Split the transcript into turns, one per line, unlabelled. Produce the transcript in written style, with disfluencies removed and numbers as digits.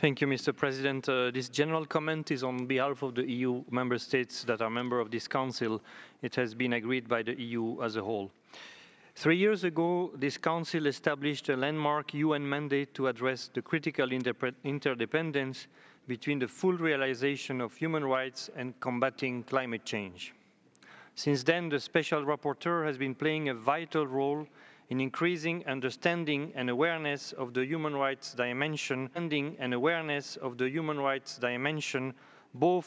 Thank you, Mr. President. This general comment is on behalf of the EU member states that are members of this council. It has been agreed by the EU as a whole. 3 years ago, this council established a landmark UN mandate to address the critical interdependence between the full realization of human rights and combating climate change. Since then, the Special Rapporteur has been playing a vital role in increasing understanding and awareness of the human rights dimension, both